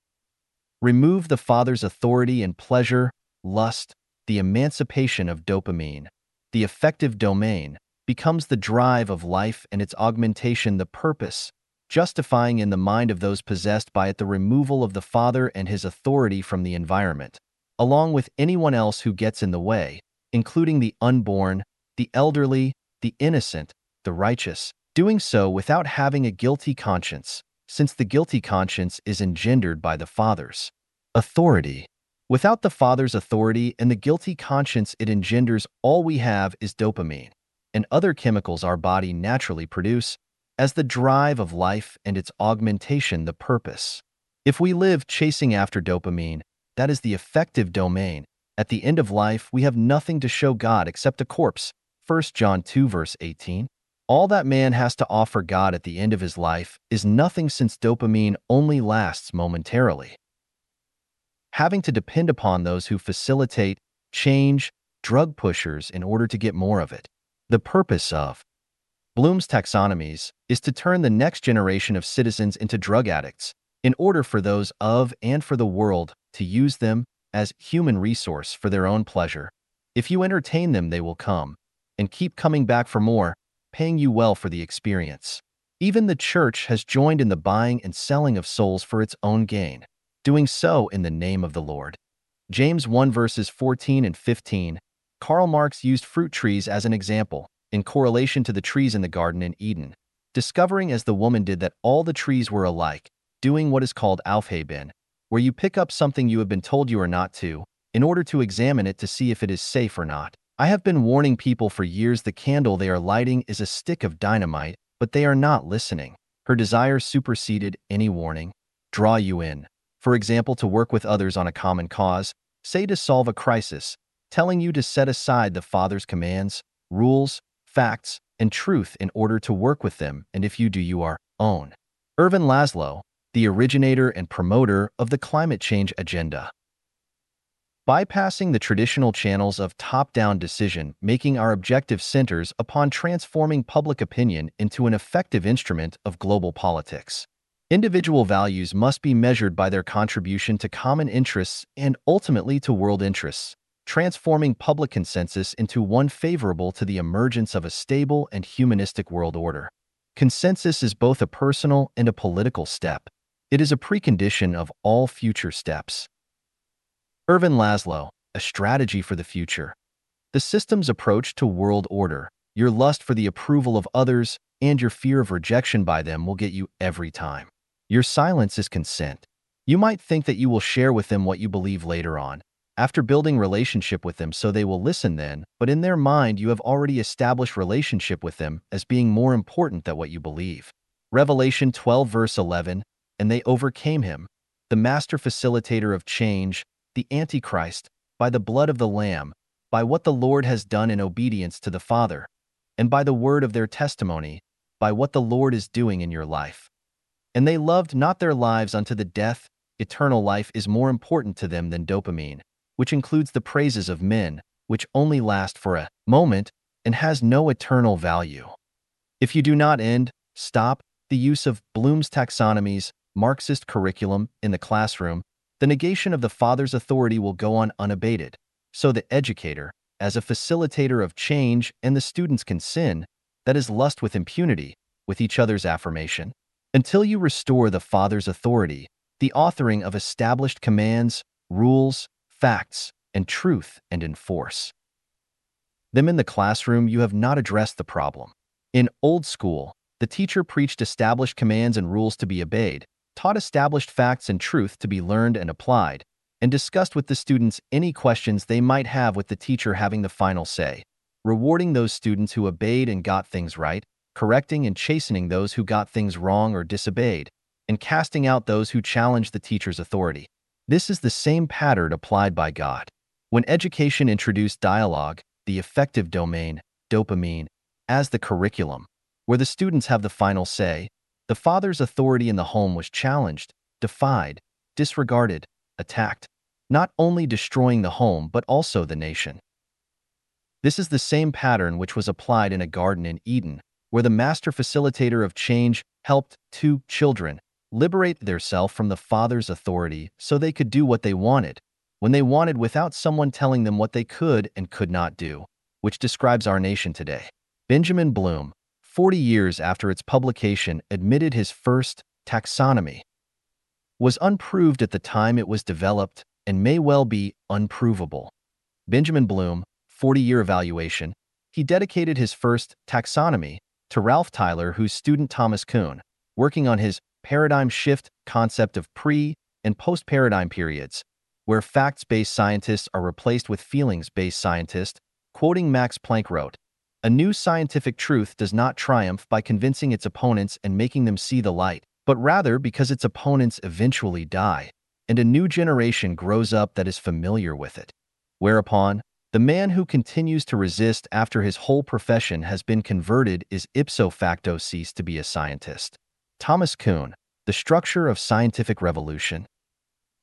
Remove the father's authority in pleasure, lust, the emancipation of dopamine, the affective domain, becomes the drive of life and its augmentation the purpose, justifying in the mind of those possessed by it the removal of the father and his authority from the environment, along with anyone else who gets in the way, including the unborn, the elderly, the innocent, the righteous, doing so without having a guilty conscience, since the guilty conscience is engendered by the father's authority. Without the father's authority and the guilty conscience it engenders, all we have is dopamine and other chemicals our body naturally produce, as the drive of life and its augmentation the purpose. If we live chasing after dopamine, that is the affective domain, at the end of life we have nothing to show God except a corpse. First John two verse eighteen. All that man has to offer God at the end of his life is nothing, since dopamine only lasts momentarily. Having to depend upon those who facilitate, change, drug pushers in order to get more of it. The purpose of Bloom's taxonomies is to turn the next generation of citizens into drug addicts in order for those of and for the world to use them as human resource for their own pleasure. If you entertain them, they will come and keep coming back for more, paying you well for the experience. Even the church has joined in the buying and selling of souls for its own gain, doing so in the name of the Lord. James one verses fourteen and fifteen, Karl Marx used fruit trees as an example, in correlation to the trees in the garden in Eden, discovering as the woman did that all the trees were alike, doing what is called Aufheben, where you pick up something you have been told you are not to, in order to examine it to see if it is safe or not. I have been warning people for years the candle they are lighting is a stick of dynamite, but they are not listening. Her desire superseded any warning. Draw you in. For example, to work with others on a common cause, say to solve a crisis, telling you to set aside the Father's commands, rules, facts, and truth in order to work with them, and if you do, you are own. Ervin Laszlo, the originator and promoter of the climate change agenda. Bypassing the traditional channels of top-down decision-making, our objective centers upon transforming public opinion into an effective instrument of global politics. Individual values must be measured by their contribution to common interests and ultimately to world interests, transforming public consensus into one favorable to the emergence of a stable and humanistic world order. Consensus is both a personal and a political step. It is a precondition of all future steps. Ervin Laszlo, A Strategy for the Future. The system's approach to world order, your lust for the approval of others, and your fear of rejection by them will get you every time. Your silence is consent. You might think that you will share with them what you believe later on, after building relationship with them, so they will listen then, but in their mind you have already established relationship with them as being more important than what you believe. Revelation twelve verse eleven, and they overcame him, the master facilitator of change, the Antichrist, by the blood of the Lamb, by what the Lord has done in obedience to the Father, and by the word of their testimony, by what the Lord is doing in your life. And they loved not their lives unto the death. Eternal life is more important to them than dopamine, which includes the praises of men, which only last for a moment and has no eternal value. If you do not end, stop, the use of Bloom's taxonomies, Marxist curriculum in the classroom, the negation of the Father's authority will go on unabated. So the educator, as a facilitator of change, and the students can sin, that is lust with impunity, with each other's affirmation, until you restore the Father's authority, the authoring of established commands, rules, facts, and truth, and enforce them in the classroom. You have not addressed the problem. In old school, the teacher preached established commands and rules to be obeyed, taught established facts and truth to be learned and applied, and discussed with the students any questions they might have, with the teacher having the final say, rewarding those students who obeyed and got things right, correcting and chastening those who got things wrong or disobeyed, and casting out those who challenged the teacher's authority. This is the same pattern applied by God. When education introduced dialogue, the effective domain, dopamine, as the curriculum, where the students have the final say, the Father's authority in the home was challenged, defied, disregarded, attacked, not only destroying the home but also the nation. This is the same pattern which was applied in a garden in Eden, where the master facilitator of change helped two children liberate theirself from the Father's authority so they could do what they wanted, when they wanted, without someone telling them what they could and could not do, which describes our nation today. Benjamin Bloom, forty years after its publication, admitted his first taxonomy was unproved at the time it was developed and may well be unprovable. Benjamin Bloom, forty-year evaluation, he dedicated his first taxonomy to Ralph Tyler, whose student Thomas Kuhn, working on his paradigm shift concept of pre- and post-paradigm periods, where facts-based scientists are replaced with feelings-based scientists, quoting Max Planck, wrote, "A new scientific truth does not triumph by convincing its opponents and making them see the light, but rather because its opponents eventually die, and a new generation grows up that is familiar with it. Whereupon, the man who continues to resist after his whole profession has been converted is ipso facto ceased to be a scientist." Thomas Kuhn, The Structure of Scientific Revolution.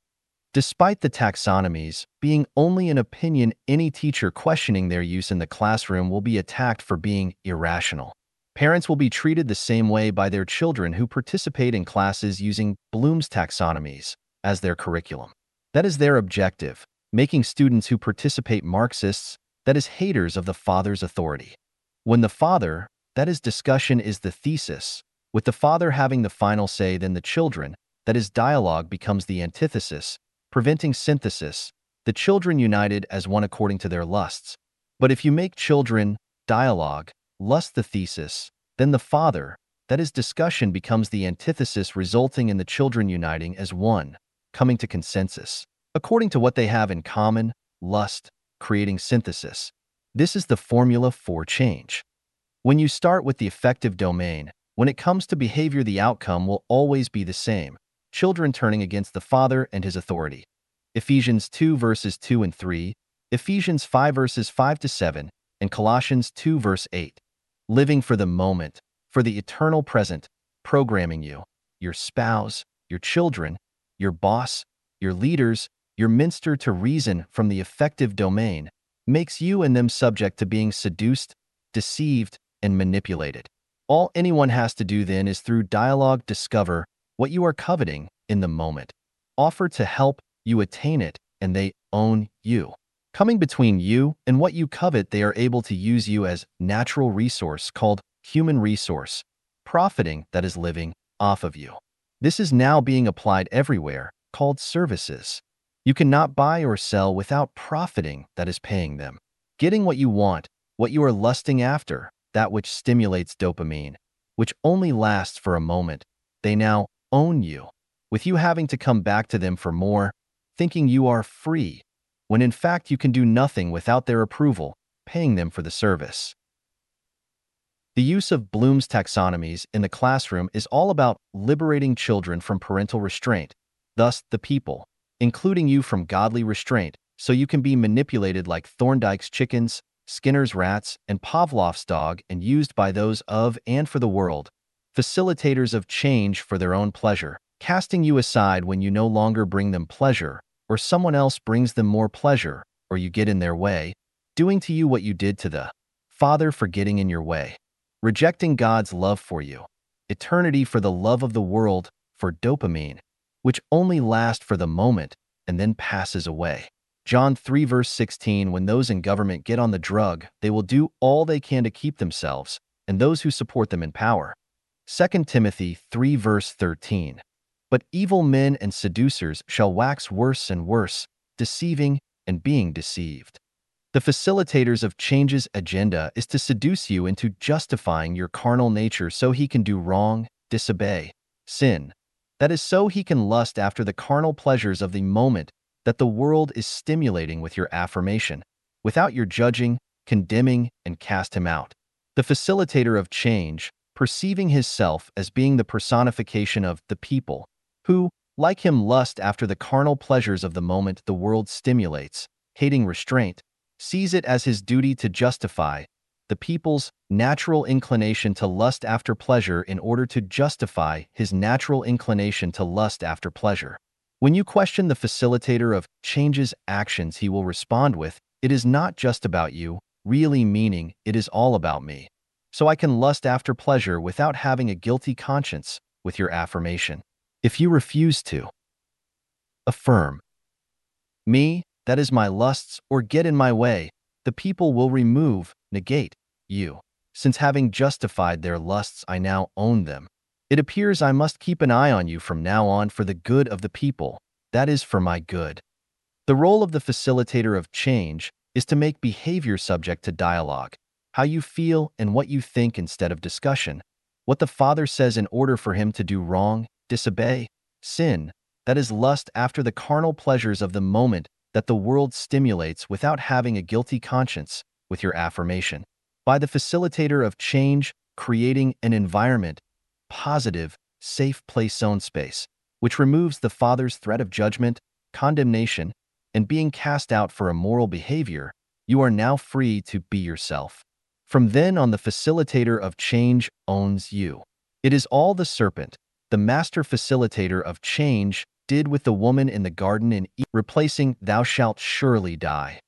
Despite the taxonomies being only an opinion, any teacher questioning their use in the classroom will be attacked for being irrational. Parents will be treated the same way by their children who participate in classes using Bloom's taxonomies as their curriculum. That is their objective, making students who participate Marxists, that is, haters of the father's authority. When the father, that is, discussion is the thesis, with the father having the final say, then the children, that is, dialogue, becomes the antithesis, preventing synthesis, the children united as one according to their lusts. But if you make children, dialogue, lust the thesis, then the father, that is, discussion, becomes the antithesis, resulting in the children uniting as one, coming to consensus, according to what they have in common, lust, creating synthesis. This is the formula for change. When you start with the affective domain, when it comes to behavior, the outcome will always be the same: children turning against the father and his authority. Ephesians two verses two and three, Ephesians five verses five to seven, and Colossians two verse eight. Living for the moment, for the eternal present, programming you, your spouse, your children, your boss, your leaders, your minister to reason from the affective domain, makes you and them subject to being seduced, deceived, and manipulated. All anyone has to do then is through dialogue discover what you are coveting in the moment, offer to help you attain it, and they own you. Coming between you and what you covet, they are able to use you as natural resource called human resource, profiting, that is, living off of you. This is now being applied everywhere, called services. You cannot buy or sell without profiting, that is, paying them. Getting what you want, what you are lusting after, that which stimulates dopamine, which only lasts for a moment, they now own you, with you having to come back to them for more, thinking you are free, when in fact you can do nothing without their approval, paying them for the service. The use of Bloom's taxonomies in the classroom is all about liberating children from parental restraint, thus the people, including you, from godly restraint, so you can be manipulated like Thorndike's chickens, Skinner's rats, and Pavlov's dog, and used by those of and for the world, facilitators of change for their own pleasure, casting you aside when you no longer bring them pleasure, or someone else brings them more pleasure, or you get in their way, doing to you what you did to the Father for getting in your way, rejecting God's love for you, eternity for the love of the world, for dopamine, which only lasts for the moment and then passes away. John three verse sixteen, when those in government get on the drug, they will do all they can to keep themselves and those who support them in power. Second Timothy three verse thirteen, but evil men and seducers shall wax worse and worse, deceiving and being deceived. The facilitators of change's agenda is to seduce you into justifying your carnal nature so he can do wrong, disobey, sin. That is, so he can lust after the carnal pleasures of the moment that the world is stimulating with your affirmation, without your judging, condemning, and cast him out. The facilitator of change, perceiving his self as being the personification of the people, who, like him, lust after the carnal pleasures of the moment the world stimulates, hating restraint, sees it as his duty to justify the people's natural inclination to lust after pleasure in order to justify his natural inclination to lust after pleasure. When you question the facilitator of change's actions, he will respond with, "It is not just about you," really meaning, "It is all about me. So I can lust after pleasure without having a guilty conscience," with your affirmation. If you refuse to affirm me, that is my lusts, or get in my way, the people will remove, negate you. Since having justified their lusts, I now own them. It appears I must keep an eye on you from now on for the good of the people, that is, for my good. The role of the facilitator of change is to make behavior subject to dialogue, how you feel and what you think instead of discussion, what the Father says in order for him to do wrong, disobey, sin, that is, lust after the carnal pleasures of the moment that the world stimulates without having a guilty conscience, with your affirmation. By the facilitator of change, creating an environment, positive, safe place zone space, which removes the Father's threat of judgment, condemnation, and being cast out for immoral behavior, you are now free to be yourself. From then on, the facilitator of change owns you. It is all the serpent, the master facilitator of change, did with the woman in the garden in Eden, replacing "thou shalt surely die."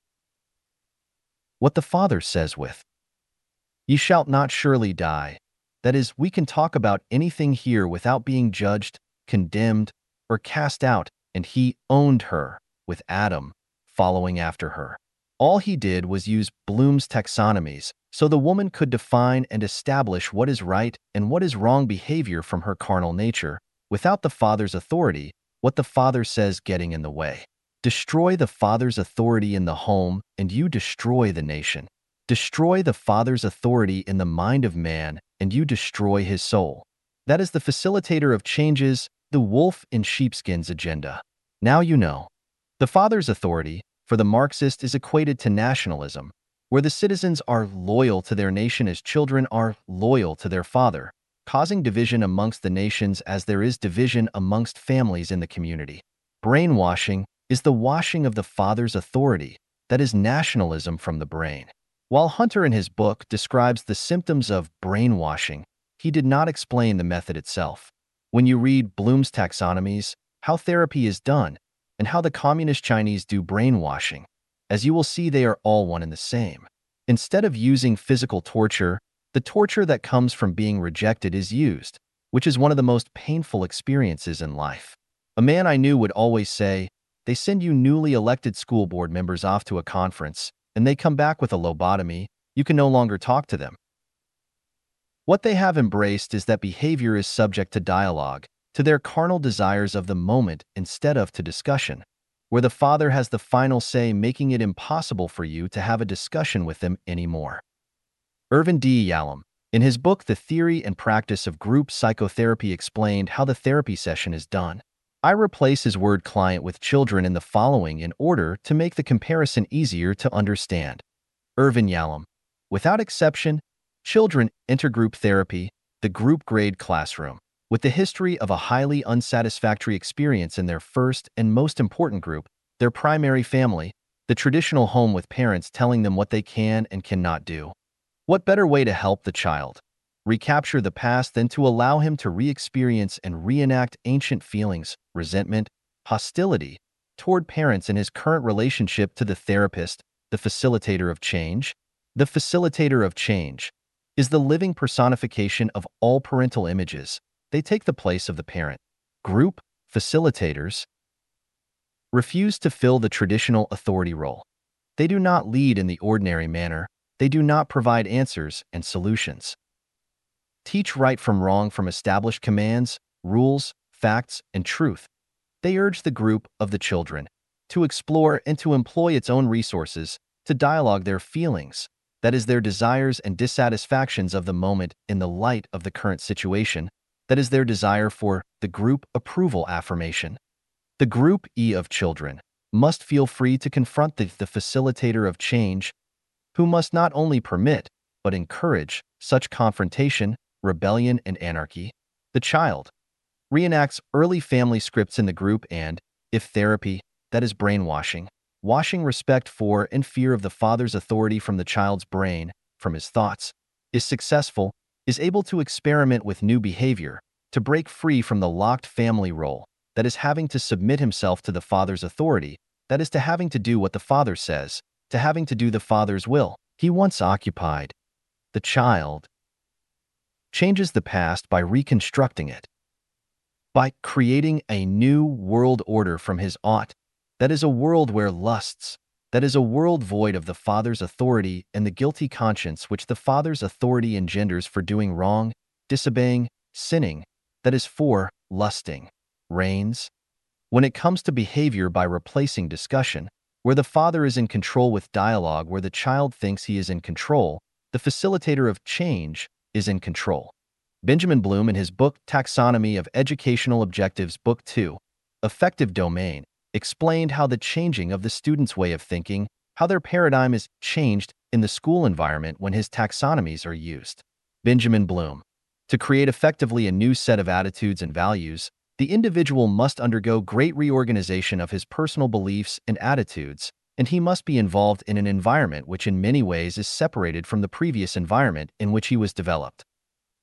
What the Father says with "ye shalt not surely die." That is, we can talk about anything here without being judged, condemned, or cast out, and he owned her, with Adam following after her. All he did was use Bloom's taxonomies, so the woman could define and establish what is right and what is wrong behavior from her carnal nature, without the Father's authority, what the Father says getting in the way. Destroy the Father's authority in the home, and you destroy the nation. Destroy the Father's authority in the mind of man, and you destroy his soul. That is the facilitator of changes, the wolf in sheepskins agenda. Now you know. The Father's authority, for the Marxist, is equated to nationalism, where the citizens are loyal to their nation as children are loyal to their father, causing division amongst the nations as there is division amongst families in the community. Brainwashing is the washing of the Father's authority, that is nationalism from the brain. While Hunter in his book describes the symptoms of brainwashing, he did not explain the method itself. When you read Bloom's taxonomies, how therapy is done, and how the communist Chinese do brainwashing, as you will see, they are all one and the same. Instead of using physical torture, the torture that comes from being rejected is used, which is one of the most painful experiences in life. A man I knew would always say, they send you newly elected school board members off to a conference, and they come back with a lobotomy, you can no longer talk to them. What they have embraced is that behavior is subject to dialogue, to their carnal desires of the moment instead of to discussion, where the Father has the final say, making it impossible for you to have a discussion with them anymore. Irvin D. Yalom, in his book The Theory and Practice of Group Psychotherapy, explained how the therapy session is done. I replace his word client with children in the following in order to make the comparison easier to understand. Irvin Yalom, without exception, children enter group therapy, the group grade classroom, with the history of a highly unsatisfactory experience in their first and most important group, their primary family, the traditional home with parents telling them what they can and cannot do. What better way to help the child recapture the past than to allow him to re-experience and reenact ancient feelings, resentment, hostility toward parents in his current relationship to the therapist, the facilitator of change? The facilitator of change is the living personification of all parental images. They take the place of the parent. Group facilitators refuse to fill the traditional authority role. They do not lead in the ordinary manner. They do not provide answers and solutions. Teach right from wrong from established commands, rules, facts, and truth. They urge the group of the children to explore and to employ its own resources, to dialogue their feelings, that is, their desires and dissatisfactions of the moment in the light of the current situation, that is, their desire for the group approval affirmation. The group E of children must feel free to confront the, the facilitator of change, who must not only permit, but encourage such confrontation, rebellion, and anarchy. The child reenacts early family scripts in the group and, if therapy, that is brainwashing, washing respect for and fear of the father's authority from the child's brain, from his thoughts, is successful, is able to experiment with new behavior, to break free from the locked family role, that is having to submit himself to the father's authority, that is to having to do what the father says, to having to do the father's will. He once occupied. The child changes the past by reconstructing it, by creating a new world order from his ought, that is a world where lusts, that is a world void of the father's authority and the guilty conscience which the father's authority engenders for doing wrong, disobeying, sinning, that is for lusting, reigns. When it comes to behavior by replacing discussion, where the father is in control with dialogue, where the child thinks he is in control, the facilitator of change is in control. Benjamin Bloom, in his book Taxonomy of Educational Objectives, Book two, Effective Domain, explained how the changing of the student's way of thinking, how their paradigm is changed in the school environment when his taxonomies are used. Benjamin Bloom. To create effectively a new set of attitudes and values, the individual must undergo great reorganization of his personal beliefs and attitudes, and he must be involved in an environment which in many ways is separated from the previous environment in which he was developed.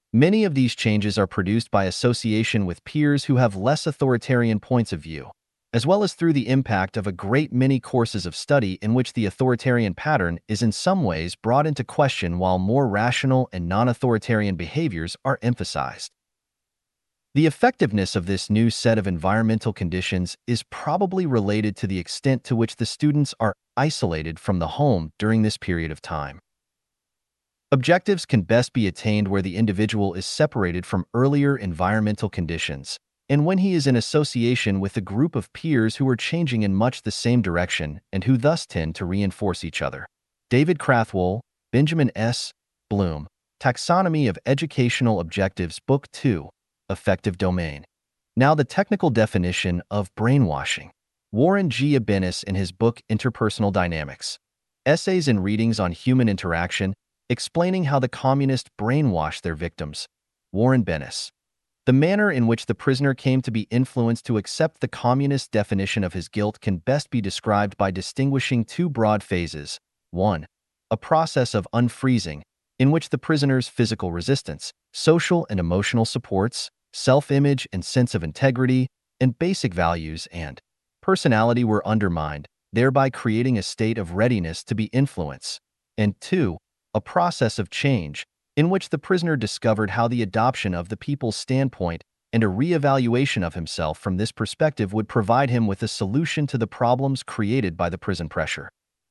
Many of these changes are produced by association with peers who have less authoritarian points of view, as well as through the impact of a great many courses of study in which the authoritarian pattern is in some ways brought into question while more rational and non-authoritarian behaviors are emphasized. The effectiveness of this new set of environmental conditions is probably related to the extent to which the students are isolated from the home during this period of time. Objectives can best be attained where the individual is separated from earlier environmental conditions, and when he is in association with a group of peers who are changing in much the same direction and who thus tend to reinforce each other. David Krathwohl, Benjamin S. Bloom, Taxonomy of Educational Objectives, Book two, Affective Domain. Now the technical definition of brainwashing. Warren G. Ebenus in his book Interpersonal Dynamics, Essays and Readings on Human Interaction, explaining how the communists brainwashed their victims. Warren Bennis. The manner in which the prisoner came to be influenced to accept the communist definition of his guilt can best be described by distinguishing two broad phases. one. A process of unfreezing, in which the prisoner's physical resistance, social and emotional supports, self-image and sense of integrity, and basic values and personality were undermined, thereby creating a state of readiness to be influenced. And two. A process of change, in which the prisoner discovered how the adoption of the people's standpoint and a re-evaluation of himself from this perspective would provide him with a solution to the problems created by the prison pressure.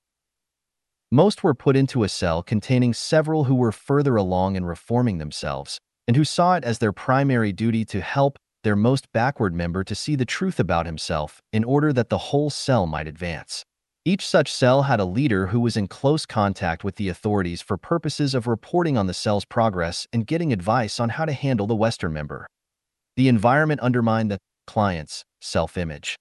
Most were put into a cell containing several who were further along in reforming themselves, and who saw it as their primary duty to help their most backward member to see the truth about himself in order that the whole cell might advance. Each such cell had a leader who was in close contact with the authorities for purposes of reporting on the cell's progress and getting advice on how to handle the Western member. The environment undermined the client's self-image.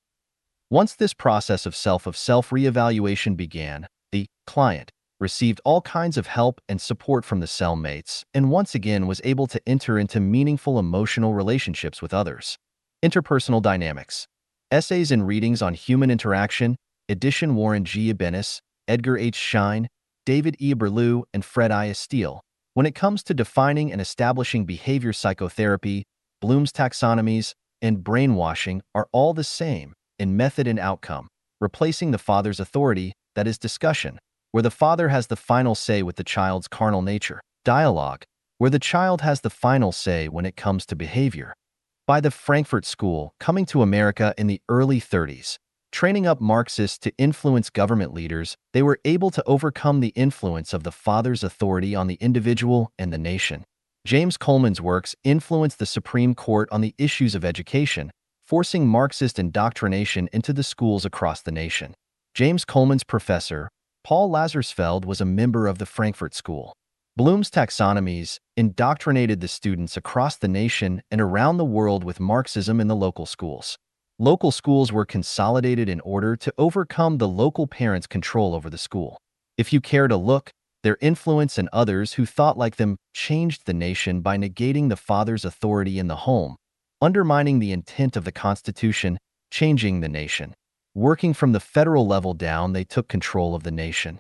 Once this process of self-of-self re-evaluation began, the client received all kinds of help and support from the cellmates and once again was able to enter into meaningful emotional relationships with others. Interpersonal Dynamics. Essays and Readings on Human Interaction, edition Warren G. Ebenus, Edgar H. Schein, David E. Berlew, and Fred I. Steele. When it comes to defining and establishing behavior psychotherapy, Bloom's taxonomies and brainwashing are all the same in method and outcome, replacing the father's authority, that is discussion, where the father has the final say with the child's carnal nature, dialogue, where the child has the final say when it comes to behavior. By the Frankfurt School, coming to America in the early thirties, training up Marxists to influence government leaders, they were able to overcome the influence of the father's authority on the individual and the nation. James Coleman's works influenced the Supreme Court on the issues of education, forcing Marxist indoctrination into the schools across the nation. James Coleman's professor, Paul Lazarsfeld, was a member of the Frankfurt School. Bloom's taxonomies indoctrinated the students across the nation and around the world with Marxism in the local schools. Local schools were consolidated in order to overcome the local parents' control over the school. If you care to look, their influence and others who thought like them changed the nation by negating the father's authority in the home, undermining the intent of the Constitution, changing the nation. Working from the federal level down, they took control of the nation.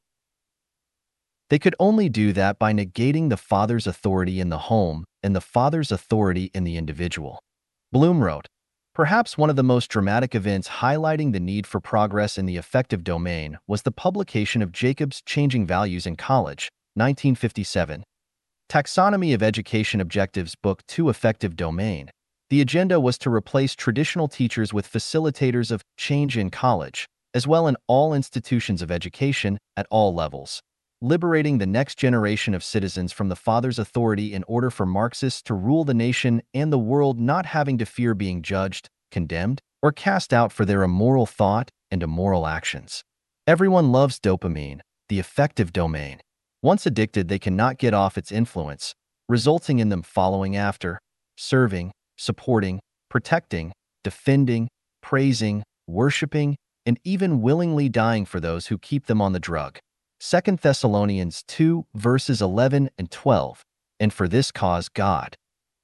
They could only do that by negating the father's authority in the home and the father's authority in the individual. Bloom wrote, perhaps one of the most dramatic events highlighting the need for progress in the affective domain was the publication of Jacobs' Changing Values in College, nineteen fifty-seven. Taxonomy of Education Objectives, Book two, Affective Domain. The agenda was to replace traditional teachers with facilitators of change in college, as well in all institutions of education at all levels, liberating the next generation of citizens from the father's authority in order for Marxists to rule the nation and the world, not having to fear being judged, condemned, or cast out for their immoral thought and immoral actions. Everyone loves dopamine, the affective domain. Once addicted, they cannot get off its influence, resulting in them following after, serving, supporting, protecting, defending, praising, worshiping, and even willingly dying for those who keep them on the drug. Second Thessalonians two, verses eleven and twelve, and for this cause God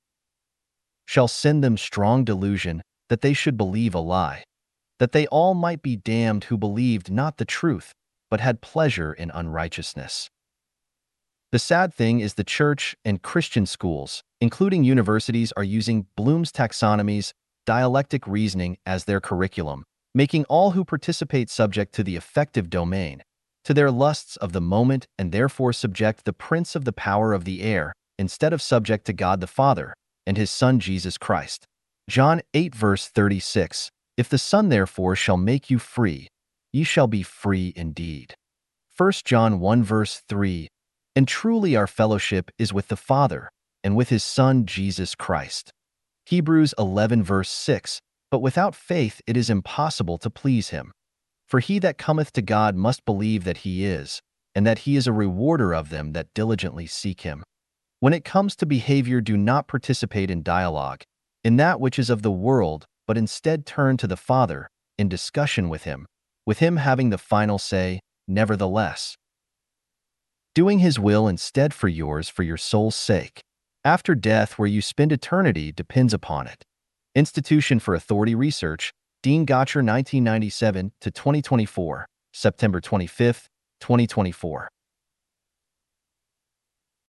shall send them strong delusion, that they should believe a lie, that they all might be damned who believed not the truth, but had pleasure in unrighteousness. The sad thing is the church and Christian schools, including universities, are using Bloom's taxonomies, dialectic reasoning as their curriculum, making all who participate subject to the affective domain, to their lusts of the moment, and therefore subject the prince of the power of the air, instead of subject to God the Father and his Son Jesus Christ. John eight verse thirty-six, If the Son therefore shall make you free, ye shall be free indeed. First John one verse three, And truly our fellowship is with the Father, and with his Son Jesus Christ. Hebrews eleven verse six, But without faith it is impossible to please him. For he that cometh to God must believe that he is, and that he is a rewarder of them that diligently seek him. When it comes to behavior, do not participate in dialogue, in that which is of the world, but instead turn to the Father, in discussion with him, with him having the final say, nevertheless. Doing his will instead for yours for your soul's sake. After death, where you spend eternity depends upon it. Institution for Authority Research, Dean Gotcher, nineteen ninety-seven to twenty twenty-four, September twenty-fifth, twenty twenty-four.